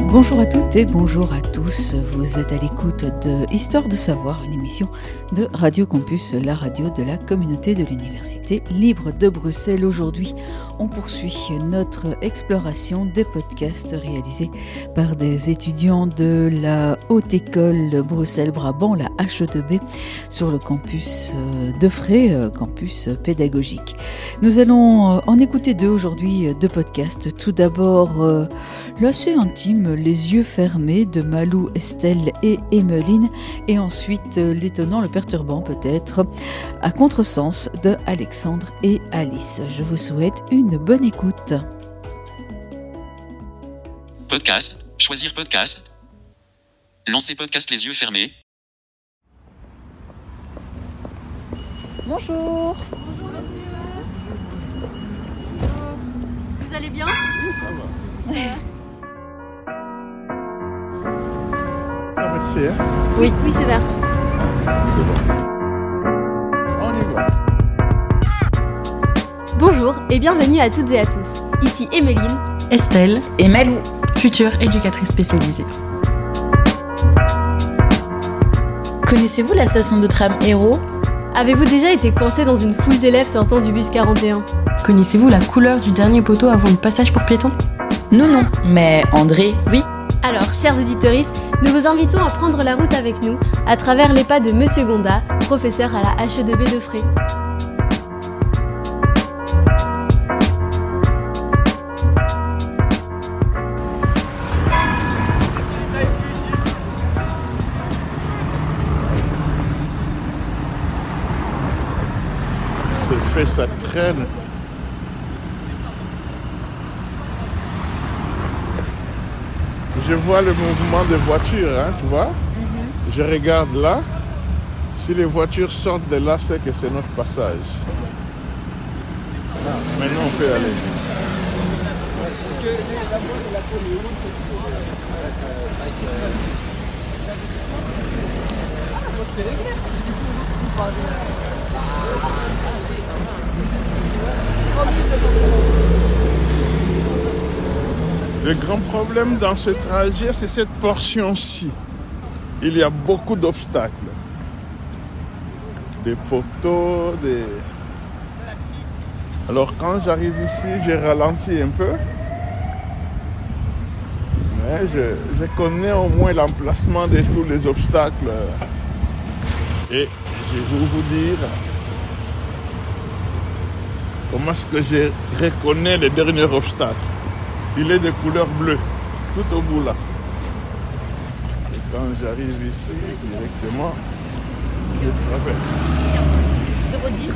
Bonjour à toutes et bonjour à tous, vous êtes à l'écoute de Histoire de savoir, une émission de Radio Campus, la radio de la communauté de l'Université libre de Bruxelles. Aujourd'hui, on poursuit notre exploration des podcasts réalisés par des étudiants de la Haute École Bruxelles-Brabant, la HETB, sur le campus d'Eufré, campus pédagogique. Nous allons en écouter deux aujourd'hui, deux podcasts. Tout d'abord, l'assez intime, Les yeux fermés de Malou, Estelle et Emmeline, et ensuite l'étonnant, le perturbant peut-être, À contresens de Alexandre et Alice. Je vous souhaite une bonne écoute. Podcast, choisir podcast. Lancer podcast les yeux fermés. Bonjour. Bonjour monsieur. Vous allez bien? Oui, ça va. Traversé, hein? Oui, c'est vert. C'est bon. On y va. Bonjour et bienvenue à toutes et à tous. Ici Emmeline, Estelle Et Malou. future éducatrice spécialisée. Connaissez-vous la station de tram Hérault? avez-vous déjà été coincé dans une foule d'élèves sortant du bus 41? Connaissez-vous la couleur du dernier poteau avant le passage pour piétons? Nous non, mais André, oui. Alors, chers auditeuristes, nous vous invitons à prendre la route avec nous à travers les pas de Monsieur Gonda, professeur à la HETB d'Eufré. C'est fait, ça traîne. Je vois le mouvement des voitures, hein, tu vois. Je regarde là. Si les voitures sortent de là, c'est que c'est notre passage. Ah, maintenant, on peut aller. Le grand problème dans ce trajet, c'est cette portion-ci. Il y a beaucoup d'obstacles. Des poteaux, des... Alors quand j'arrive ici, je ralentis un peu. Mais je connais au moins l'emplacement de tous les obstacles. Et je vais vous dire comment est-ce que je reconnais le dernier obstacle. Il est de couleur bleue, tout au bout là. Et quand j'arrive ici, directement, je traverse. 010.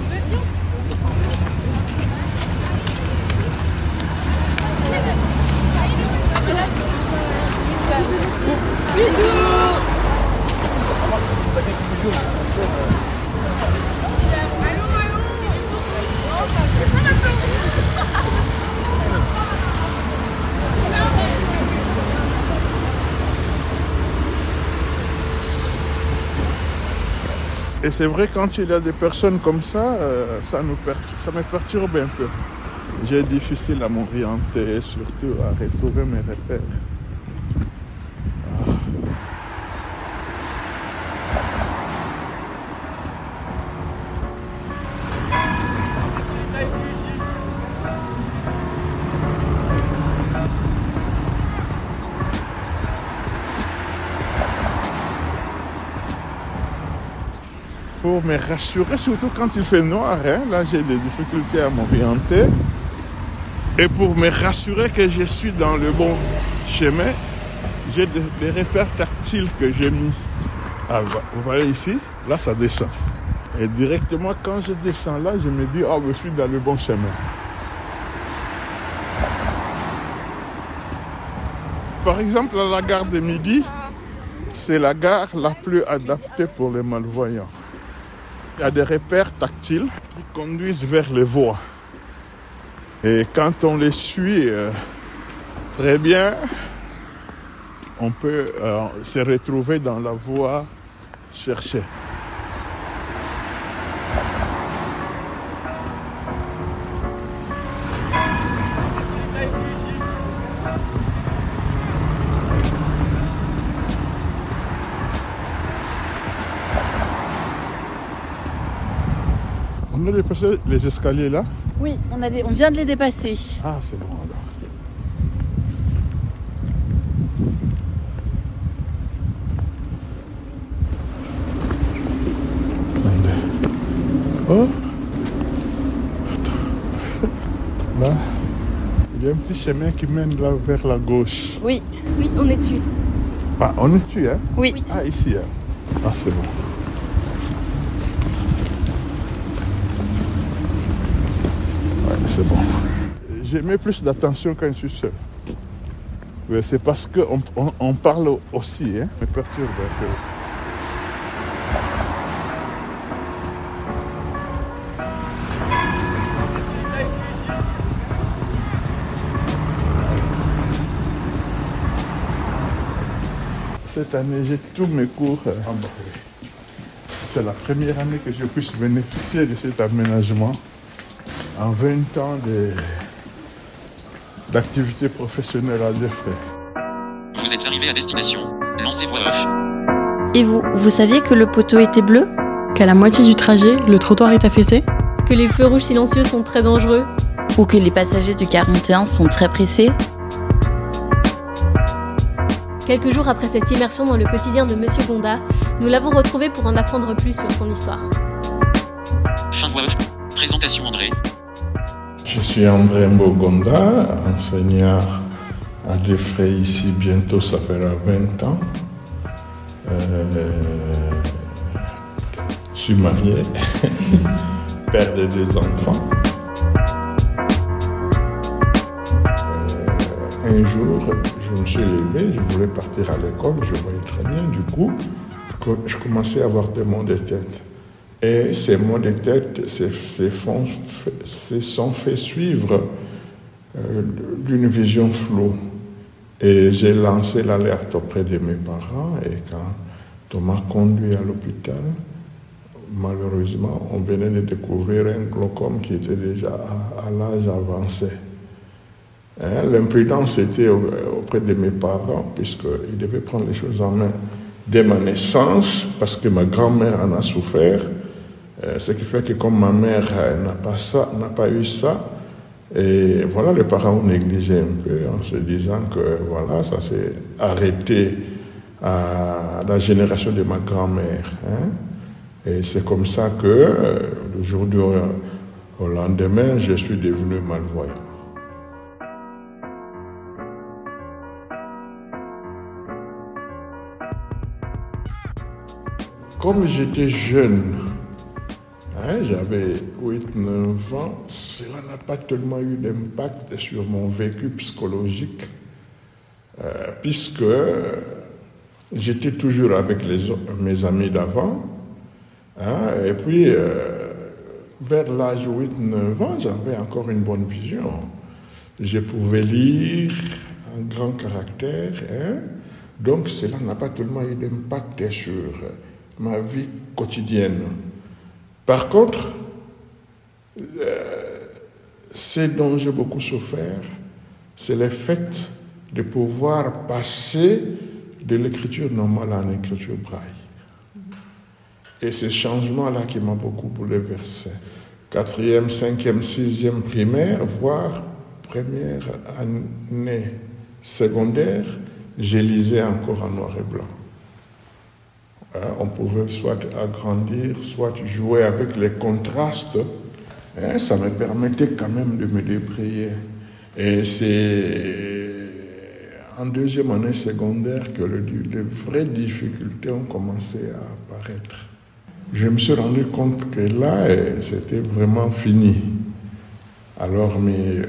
Et c'est vrai, quand il y a des personnes comme ça, ça me perturbe un peu. J'ai difficile à m'orienter, surtout à retrouver mes repères. Pour me rassurer, surtout quand il fait noir, hein, là j'ai des difficultés à m'orienter. Et pour me rassurer que je suis dans le bon chemin, j'ai des repères tactiles que j'ai mis. Ah, vous voyez ici, là ça descend. Et directement quand je descends là, je me dis, oh, je suis dans le bon chemin. Par exemple, à la gare de Midi, c'est la gare la plus adaptée pour les malvoyants. Il y a des repères tactiles qui conduisent vers les voies. Et quand on les suit très bien, on peut se retrouver dans la voie cherchée. On a dépassé les escaliers là? Oui, on vient de les dépasser. Ah, c'est bon alors. Oh, attends. Là, il y a un petit chemin qui mène là vers la gauche. Oui, Oui, on est dessus. Ah, on est dessus, hein? oui. Ah, ici, hein? Ah, c'est bon. Ouais, c'est bon. J'ai mis plus d'attention quand je suis seul. Mais c'est parce qu'on parle aussi, hein? Me perturbe un peu. Cette année, j'ai tous mes cours en anglais. C'est la première année que je puisse bénéficier de cet aménagement en 20 ans d'activité professionnelle à des frais. Vous êtes arrivé à destination. Lancez voix off. Et vous saviez que le poteau était bleu? Qu'à la moitié du trajet, le trottoir est affaissé. Que les feux rouges silencieux sont très dangereux. Ou que les passagers du 41 sont très pressés? Quelques jours après cette immersion dans le quotidien de Monsieur Gonda, nous l'avons retrouvé pour en apprendre plus sur son histoire. Fin voix off. Présentation André. Je suis André Mbogonda, enseignant à Defray ici, bientôt ça fera 20 ans. Je suis marié, père de 2 enfants. Un jour, je me suis levé, je voulais partir à l'école, je voyais très bien, du coup, je commençais à avoir des maux de tête. Et ces maux de tête se sont fait suivre d'une vision floue. Et j'ai lancé l'alerte auprès de mes parents et quand on m'a conduit à l'hôpital, malheureusement, on venait de découvrir un glaucome qui était déjà à l'âge avancé. L'imprudence était auprès de mes parents puisqu'ils devaient prendre les choses en main dès ma naissance parce que ma grand-mère en a souffert. Ce qui fait que comme ma mère n'a pas eu ça, et voilà, les parents ont négligé un peu en se disant que voilà, ça s'est arrêté à la génération de ma grand-mère. Et c'est comme ça que du jour au lendemain, je suis devenu malvoyant. Comme j'étais jeune, j'avais 8-9 ans, cela n'a pas tellement eu d'impact sur mon vécu psychologique, puisque j'étais toujours avec mes amis d'avant, et puis vers l'âge de 8-9 ans, j'avais encore une bonne vision. Je pouvais lire un grand caractère, donc cela n'a pas tellement eu d'impact sur ma vie quotidienne. Par contre, ce dont j'ai beaucoup souffert, c'est le fait de pouvoir passer de l'écriture normale à l'écriture braille. Et ce changement-là qui m'a beaucoup bouleversé. 4e, 5e, 6e primaire, voire première année secondaire, je lisais encore en noir et blanc. On pouvait soit agrandir, soit jouer avec les contrastes. Ça me permettait quand même de me débrouiller. Et c'est en 2e année secondaire que les vraies difficultés ont commencé à apparaître. Je me suis rendu compte que là, c'était vraiment fini. Alors mes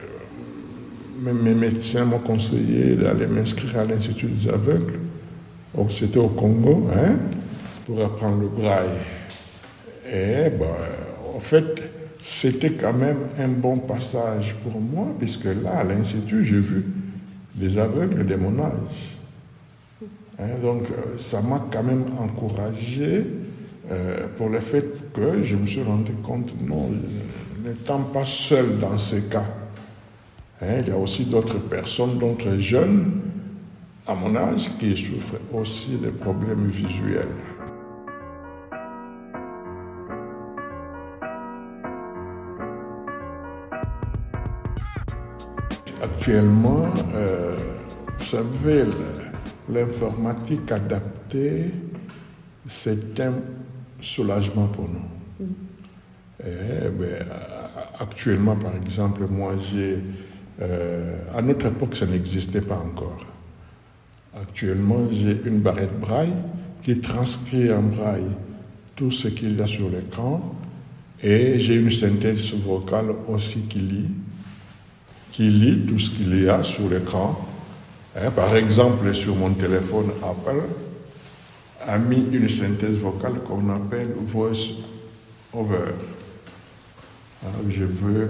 médecins m'ont conseillé d'aller m'inscrire à l'Institut des aveugles. C'était au Congo, pour apprendre le braille. Et en fait, c'était quand même un bon passage pour moi, puisque là, à l'Institut, j'ai vu des aveugles de mon âge. Donc, ça m'a quand même encouragé pour le fait que je me suis rendu compte, non, n'étant pas seul dans ces cas. Il y a aussi d'autres personnes, d'autres jeunes, à mon âge, qui souffrent aussi de problèmes visuels. Actuellement, vous savez, l'informatique adaptée, c'est un soulagement pour nous. Actuellement, par exemple, moi, à notre époque, ça n'existait pas encore. Actuellement, j'ai une barrette braille qui transcrit en braille tout ce qu'il y a sur l'écran, et j'ai une synthèse vocale aussi qui lit tout ce qu'il y a sur l'écran. Par exemple, sur mon téléphone, Apple a mis une synthèse vocale qu'on appelle voice over. Je veux...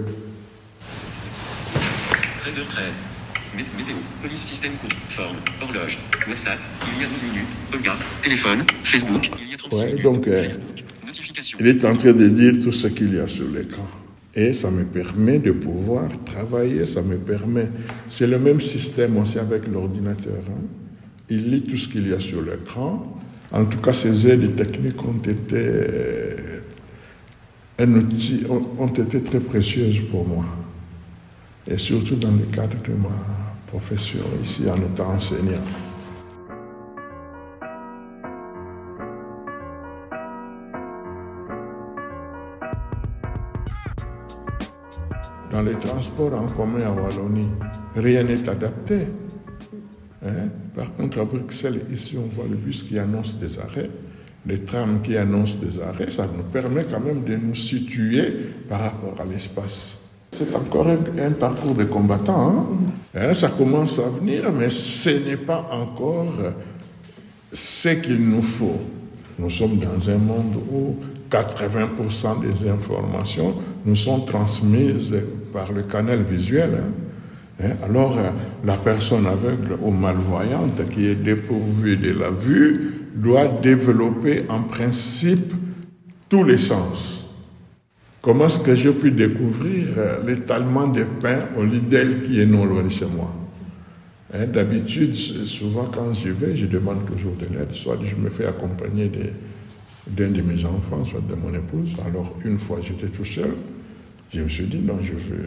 13h13. Météo, police système court, forme, horloge, WhatsApp, il y a 12 minutes, Olga, téléphone, Facebook, il y a 36 minutes, donc, Facebook, notification. Il est en train de dire tout ce qu'il y a sur l'écran. Et ça me permet de pouvoir travailler, c'est le même système aussi avec l'ordinateur. Il lit tout ce qu'il y a sur l'écran. En tout cas, ces aides techniques ont été très précieuses pour moi. Et surtout dans le cadre de ma profession ici en étant enseignant. Dans les transports en commun à Wallonie, rien n'est adapté. Par contre, à Bruxelles, ici, on voit le bus qui annonce des arrêts, les trams qui annoncent des arrêts. Ça nous permet quand même de nous situer par rapport à l'espace. C'est encore un parcours de combattant. Ça commence à venir, mais ce n'est pas encore ce qu'il nous faut. Nous sommes dans un monde où 80% des informations nous sont transmises par le canal visuel. Alors, la personne aveugle ou malvoyante qui est dépourvue de la vue doit développer en principe tous les sens. Comment est-ce que j'ai pu découvrir l'étalement des pains au Lidl qui est non loin de chez moi? D'habitude, souvent quand j'y vais, je demande toujours de l'aide. Soit je me fais accompagner d'un de mes enfants, soit de mon épouse. Alors, une fois, j'étais tout seul. Je me suis dit, non,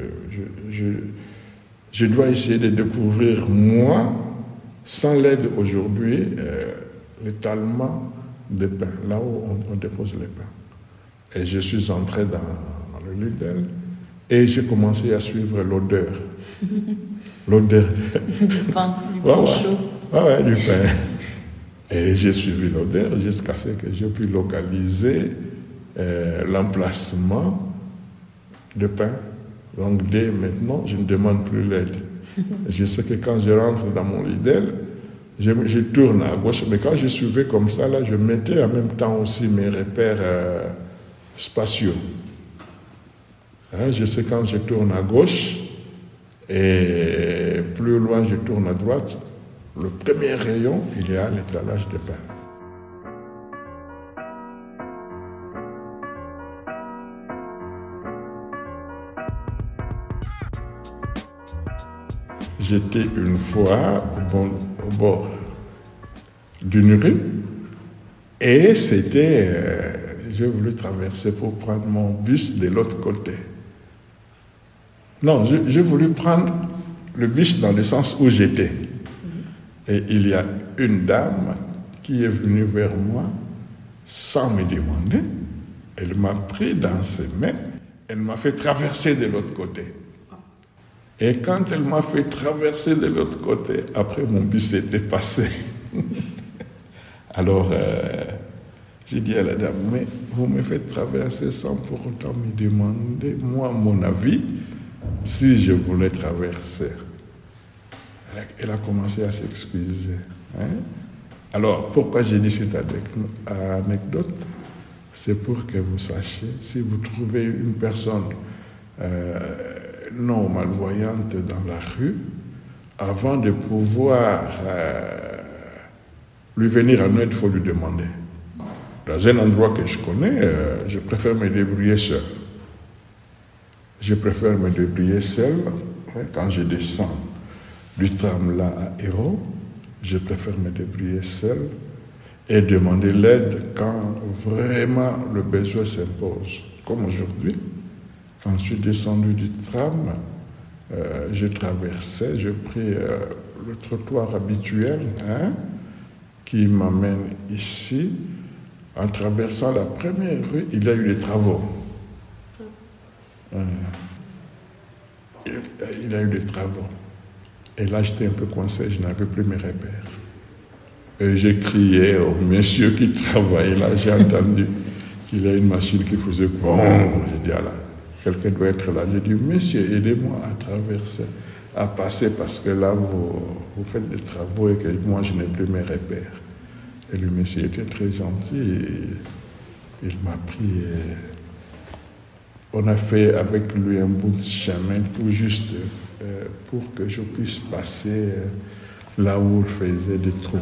je dois essayer de découvrir, moi, sans l'aide aujourd'hui, l'étalement des pains, là où on dépose les pains. Et je suis entré dans le Lidl et j'ai commencé à suivre l'odeur. L'odeur du pain, du pain chaud. Ouais, du pain. Et j'ai suivi l'odeur jusqu'à ce que j'ai pu localiser l'emplacement de pain. Donc dès maintenant, je ne demande plus l'aide. Je sais que quand je rentre dans mon Lidl, je tourne à gauche. Mais quand je suivais comme ça, là, je mettais en même temps aussi mes repères spatiaux. Je sais quand je tourne à gauche et plus loin je tourne à droite, le premier rayon, il y a l'étalage de pain. J'étais une fois au bord d'une rue et j'ai voulu traverser pour prendre mon bus de l'autre côté. Non, j'ai voulu prendre le bus dans le sens où j'étais. Et il y a une dame qui est venue vers moi sans me demander. Elle m'a pris dans ses mains, elle m'a fait traverser de l'autre côté. Et quand elle m'a fait traverser de l'autre côté, après mon bus était passé. Alors, j'ai dit à la dame, mais vous me faites traverser sans pour autant me demander, moi, mon avis, si je voulais traverser. Elle a commencé à s'excuser. Alors, pourquoi j'ai dit cette anecdote? C'est pour que vous sachiez, si vous trouvez une personne non malvoyante dans la rue, avant de pouvoir lui venir en aide, il faut lui demander. Dans un endroit que je connais, je préfère me débrouiller seul. Je préfère me débrouiller seul quand je descends du tram là à Hérault. Je préfère me débrouiller seul et demander l'aide quand vraiment le besoin s'impose. Comme aujourd'hui, quand je suis descendu du tram, je traversais, je pris le trottoir habituel qui m'amène ici. En traversant la première rue, il y a eu des travaux. Il y a eu des travaux. Et là, j'étais un peu coincé, je n'avais plus mes repères. Et j'ai crié au monsieur qui travaillait là, j'ai entendu qu'il y a une machine qui faisait bon. J'ai dit, ah là, quelqu'un doit être là. J'ai dit, monsieur, aidez-moi à traverser, à passer, parce que là, vous faites des travaux et que moi, je n'ai plus mes repères. Et le monsieur était très gentil et il m'a pris. On a fait avec lui un bout de chemin tout juste pour que je puisse passer là où il faisait des trous.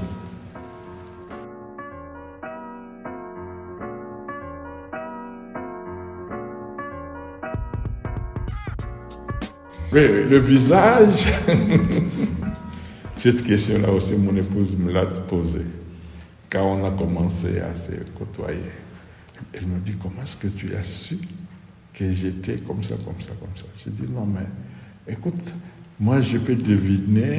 Oui, le visage, cette question-là aussi, mon épouse me l'a posée quand on a commencé à se côtoyer. Elle me dit, comment est-ce que tu as su que j'étais comme ça, comme ça, comme ça? J'ai dit, non, mais écoute, moi je peux deviner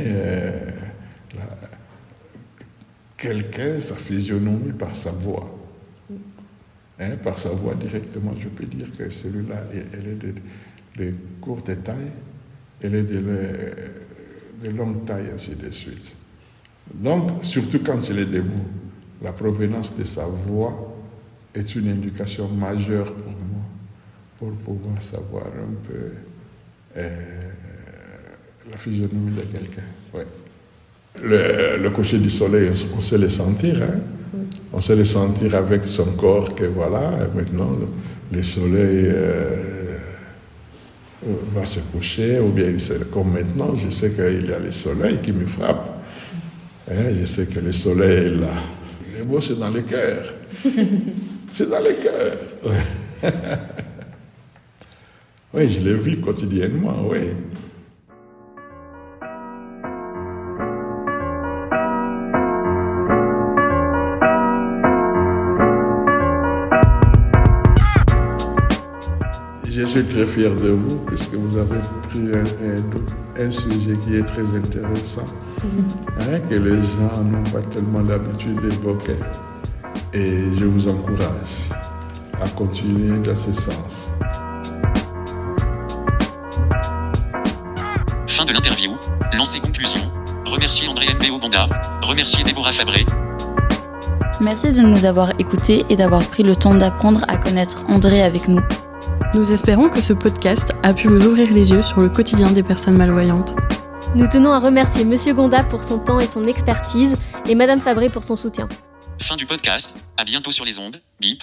quelqu'un, sa physionomie par sa voix. Par sa voix directement, je peux dire que celui-là, elle est de courte taille, elle est de longue taille, ainsi de suite. Donc, surtout quand il est debout, la provenance de sa voix est une indication majeure pour moi, pour pouvoir savoir un peu la physionomie de quelqu'un. Ouais. Le coucher du soleil, on sait le sentir, On sait le sentir avec son corps que voilà, maintenant le soleil va se coucher, ou bien comme maintenant, je sais qu'il y a le soleil qui me frappe. Je sais que le soleil est là. Le mot, c'est dans le cœur. C'est dans le cœur. Ouais. Oui, je le vis quotidiennement, oui. Je suis très fier de vous, puisque vous avez pris un sujet qui est très intéressant, que les gens n'ont pas tellement l'habitude d'évoquer. Et je vous encourage à continuer dans ce sens. Fin de l'interview. Lancez conclusion. Remercier André Mbo Bonda. Remercier Déborah Fabré. Merci de nous avoir écoutés et d'avoir pris le temps d'apprendre à connaître André avec nous. Nous espérons que ce podcast a pu vous ouvrir les yeux sur le quotidien des personnes malvoyantes. Nous tenons à remercier Monsieur Gonda pour son temps et son expertise, et Madame Fabré pour son soutien. Fin du podcast. À bientôt sur les ondes. Bip.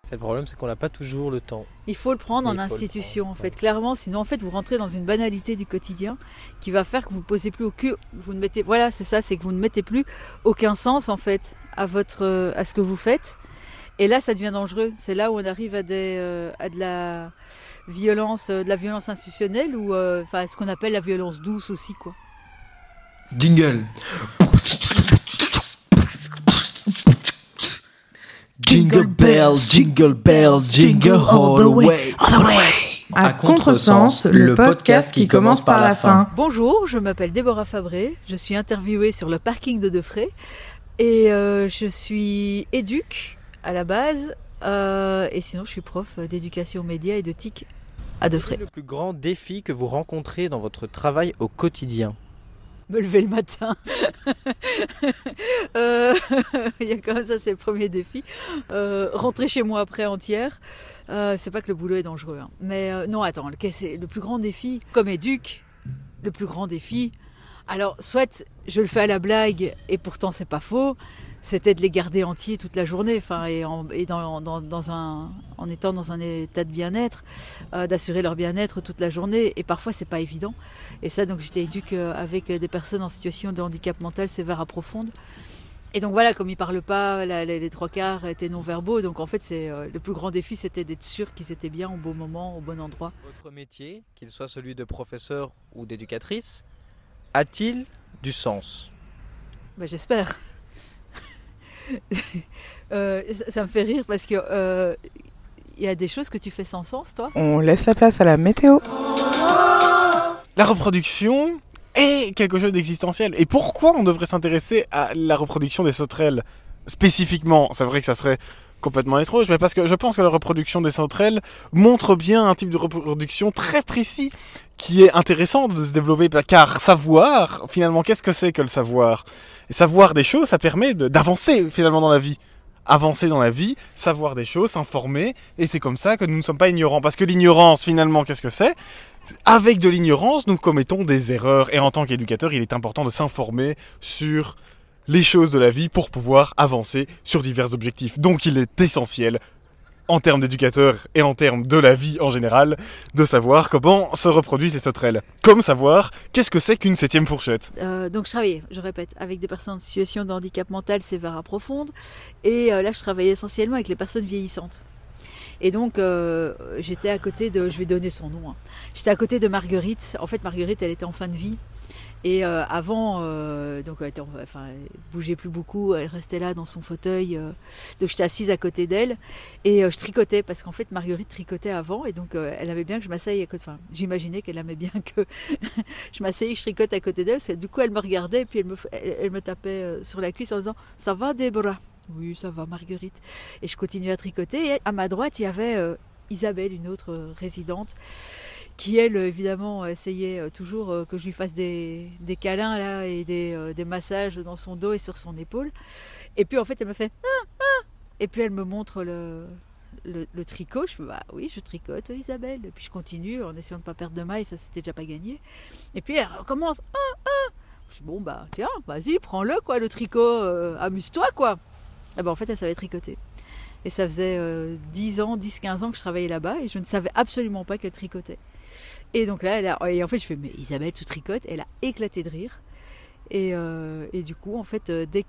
C'est le problème, c'est qu'on n'a pas toujours le temps. Il faut le prendre en institution, en fait, clairement. Sinon, en fait, vous rentrez dans une banalité du quotidien qui va faire que vous ne posez plus voilà, c'est ça, c'est que vous ne mettez plus aucun sens, en fait, à ce que vous faites. Et là, ça devient dangereux. C'est là où on arrive à de la violence institutionnelle ou, ce qu'on appelle la violence douce aussi, quoi. Jingle. Jingle bell, jingle bell, jingle all the way. À Contresens, le podcast qui commence par la fin. Bonjour, je m'appelle Déborah Fabré, je suis interviewée sur le parking de Defray et je suis éduque à la base et sinon je suis prof d'éducation média et de TIC à Defray. Quel est le plus grand défi que vous rencontrez dans votre travail au quotidien ? Me lever le matin. Il y a quand même ça, c'est le premier défi. Rentrer chez moi après entière. C'est pas que le boulot est dangereux. Hein. Mais non, attends, c'est le plus grand défi, comme éduque, le plus grand défi. Alors, soit je le fais à la blague, et pourtant c'est pas faux, c'était de les garder entiers toute la journée, en étant dans un état de bien-être, d'assurer leur bien-être toute la journée. Et parfois, c'est pas évident. Et ça, donc, j'étais éduque avec des personnes en situation de handicap mental sévère à profonde. Et donc voilà, comme ils parlent pas, les trois quarts étaient non-verbaux. Donc en fait, le plus grand défi, c'était d'être sûr qu'ils étaient bien au bon moment, au bon endroit. Votre métier, qu'il soit celui de professeur ou d'éducatrice, a-t-il du sens ? J'espère. Ça me fait rire parce que y a des choses que tu fais sans sens, toi. On laisse la place à la météo. La reproduction est quelque chose d'existentiel. Et pourquoi on devrait s'intéresser à la reproduction des sauterelles spécifiquement ? C'est vrai que ça serait complètement étrange, mais parce que je pense que la reproduction des sauterelles montre bien un type de reproduction très précis qui est intéressant de se développer, car savoir, finalement, qu'est-ce que c'est que le savoir ? Et savoir des choses, ça permet d'avancer finalement dans la vie. Avancer dans la vie, savoir des choses, s'informer, et c'est comme ça que nous ne sommes pas ignorants. Parce que l'ignorance, finalement, qu'est-ce que c'est ? Avec de l'ignorance, nous commettons des erreurs. Et en tant qu'éducateur, il est important de s'informer sur les choses de la vie pour pouvoir avancer sur divers objectifs. Donc il est essentiel, en termes d'éducateur et en termes de la vie en général, de savoir comment se reproduisent les sauterelles. Comme savoir qu'est-ce que c'est qu'une 7e fourchette. Donc je travaillais, je répète, avec des personnes en situation de handicap mental sévère à profonde. Et là, je travaillais essentiellement avec les personnes vieillissantes. Et donc, j'étais à côté de... Je vais donner son nom. Hein. J'étais à côté de Marguerite. En fait, Marguerite, elle était en fin de vie. Et avant, donc elle bougeait plus beaucoup, elle restait là dans son fauteuil, donc j'étais assise à côté d'elle et je tricotais parce qu'en fait Marguerite tricotait avant et donc elle avait bien que je m'asseye à côté, j'imaginais qu'elle aimait bien que je m'asseye, je tricote à côté d'elle, parce que du coup elle me regardait et puis elle me tapait sur la cuisse en disant « Ça va Déborah ?» « Oui, ça va Marguerite » et je continuais à tricoter et à ma droite il y avait Isabelle, une autre résidente, qui elle évidemment essayait toujours que je lui fasse des câlins là et des massages dans son dos et sur son épaule. Et puis en fait elle me fait et puis elle me montre le tricot. Je fais oui, je tricote Isabelle. Et puis je continue en essayant de pas perdre de maille, ça c'était déjà pas gagné. Et puis elle recommence Je dis tiens, vas-y, prends-le quoi, le tricot, amuse-toi quoi. Et en fait elle savait tricoter. Et ça faisait 10-15 ans que je travaillais là-bas et je ne savais absolument pas qu'elle tricotait. Et donc là, et en fait, je fais « Mais Isabelle, tu tricotes ?» Elle a éclaté de rire. Et du coup, en fait, dès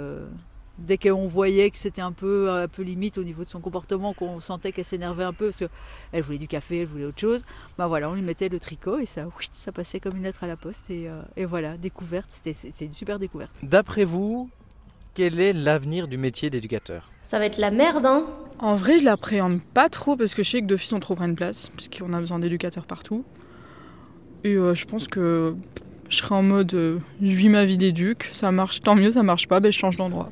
qu'on voyait que c'était un peu limite au niveau de son comportement, qu'on sentait qu'elle s'énervait un peu, parce qu'elle voulait du café, elle voulait autre chose, on lui mettait le tricot et ça passait comme une lettre à la poste. Et voilà, découverte, c'était une super découverte. D'après vous, quel est l'avenir du métier d'éducateur ? Ça va être la merde, hein ? En vrai, je l'appréhende pas trop parce que je sais que d'office on trouvera une place, parce qu'on a besoin d'éducateurs partout. Et je pense que je serai en mode je vis ma vie d'éduc, ça marche, tant mieux, ça marche pas, je change d'endroit.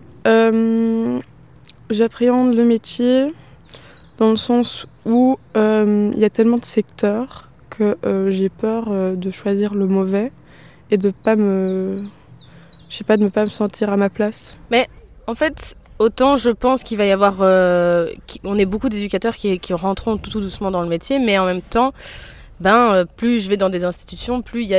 J'appréhende le métier dans le sens où il y a tellement de secteurs que j'ai peur de choisir le mauvais et de pas me sentir à ma place. Mais en fait, autant je pense qu'il va y avoir... on est beaucoup d'éducateurs qui rentreront tout doucement dans le métier, mais en même temps, plus je vais dans des institutions, plus il y a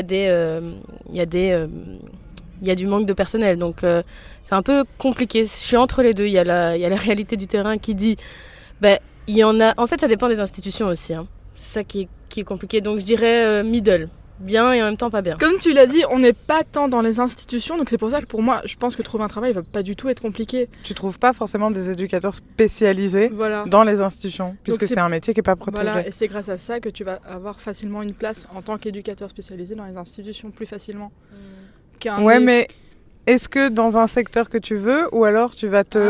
du manque de personnel. Donc c'est un peu compliqué. Je suis entre les deux. Il y a la réalité du terrain qui dit Il y en a. En fait, ça dépend des institutions aussi. Hein. C'est ça qui est compliqué. Donc, je dirais middle. Bien et en même temps pas bien. Comme tu l'as dit, on n'est pas tant dans les institutions, donc c'est pour ça que pour moi, je pense que trouver un travail va pas du tout être compliqué. Tu trouves pas forcément des éducateurs spécialisés dans les institutions, puisque c'est un métier qui est pas protégé. Voilà, et c'est grâce à ça que tu vas avoir facilement une place en tant qu'éducateur spécialisé dans les institutions plus facilement. Ouais, mais est-ce que dans un secteur que tu veux, ou alors tu vas te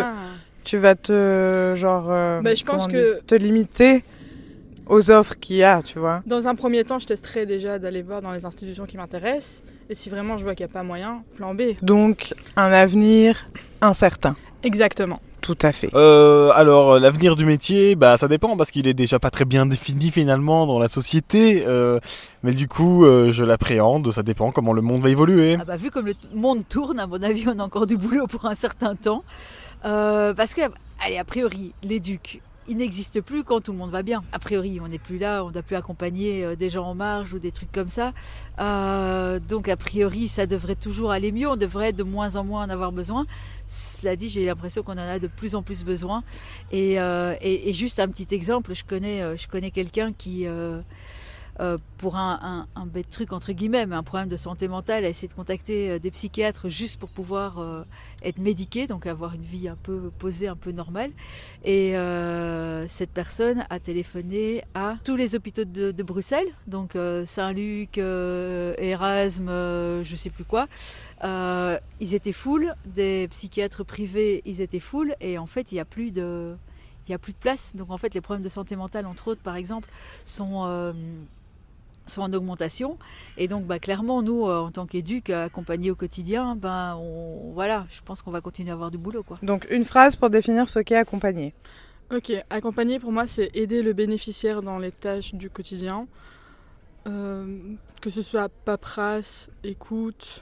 je pense que te limiter aux offres qu'il y a, tu vois. Dans un premier temps, je testerai déjà d'aller voir dans les institutions qui m'intéressent. Et si vraiment je vois qu'il n'y a pas moyen, plan B. Donc, un avenir incertain. Exactement. Tout à fait. Alors, l'avenir du métier, ça dépend, parce qu'il est déjà pas très bien défini finalement dans la société. Mais du coup, je l'appréhende, ça dépend comment le monde va évoluer. Vu comme le monde tourne, à mon avis, on a encore du boulot pour un certain temps. Parce que, a priori, l'éduc, il n'existe plus quand tout le monde va bien. A priori, on n'est plus là, on ne doit plus accompagner des gens en marge ou des trucs comme ça. Donc, a priori, ça devrait toujours aller mieux. On devrait de moins en moins en avoir besoin. Cela dit, j'ai l'impression qu'on en a de plus en plus besoin. Et juste un petit exemple, je connais quelqu'un qui... pour un bête truc entre guillemets, mais un problème de santé mentale, a essayé de contacter des psychiatres juste pour pouvoir être médiqué, donc avoir une vie un peu posée, un peu normale. Et cette personne a téléphoné à tous les hôpitaux de Bruxelles, donc Saint-Luc, Erasme, je sais plus quoi. Ils étaient full, des psychiatres privés, ils étaient full, et en fait il y a plus de place. Donc en fait les problèmes de santé mentale, entre autres par exemple, sont en augmentation, et donc clairement nous en tant qu'éduc accompagnés au quotidien, je pense qu'on va continuer à avoir du boulot, quoi. Donc une phrase pour définir ce qu'est accompagner. Ok, accompagner pour moi c'est aider le bénéficiaire dans les tâches du quotidien, que ce soit paperasse, écoute,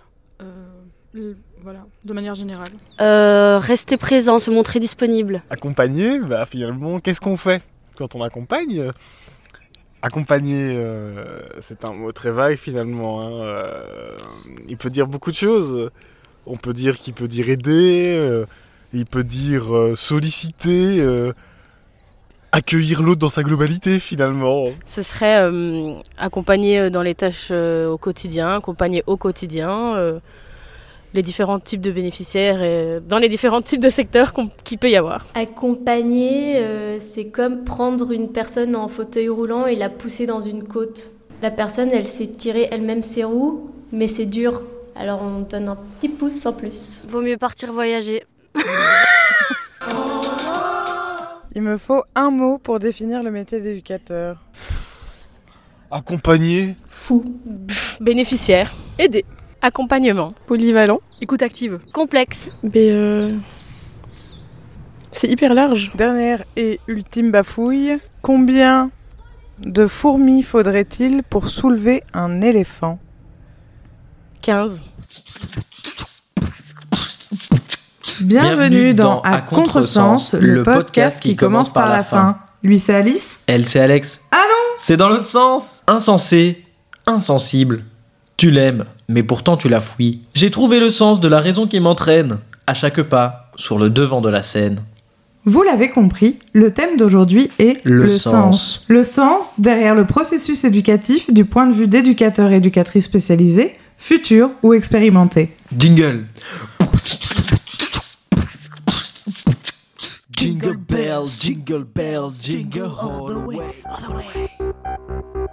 de manière générale. Rester présent, se montrer disponible. Accompagner, finalement, qu'est-ce qu'on fait quand on accompagne ? Accompagner, c'est un mot très vague finalement. Il peut dire beaucoup de choses. On peut dire qu'il peut dire aider, il peut dire solliciter, accueillir l'autre dans sa globalité finalement. Ce serait accompagner dans les tâches au quotidien, accompagner au quotidien les différents types de bénéficiaires et dans les différents types de secteurs qu'il peut y avoir. Accompagner, c'est comme prendre une personne en fauteuil roulant et la pousser dans une côte. La personne, elle s'est tirée elle-même ses roues, mais c'est dur. Alors on donne un petit pouce en plus. Vaut mieux partir voyager. Il me faut un mot pour définir le métier d'éducateur. Accompagner. Fou. Bénéficiaire. Aider. Accompagnement. Polyvalent. Écoute active. Complexe. C'est hyper large. Dernière et ultime bafouille. Combien de fourmis faudrait-il pour soulever un éléphant ? 15. Bienvenue dans À Contresens, le podcast qui commence par la fin. Lui, c'est Alice. Elle, c'est Alex. Ah non ! C'est dans l'autre sens. Insensé, insensible. Tu l'aimes, mais pourtant tu la fuis. J'ai trouvé le sens de la raison qui m'entraîne, à chaque pas, sur le devant de la scène. Vous l'avez compris, le thème d'aujourd'hui est le sens. Le sens derrière le processus éducatif du point de vue d'éducateurs et éducatrices spécialisés, futurs ou expérimentés. Jingle. Jingle bell, jingle bell, jingle all the way, all the way.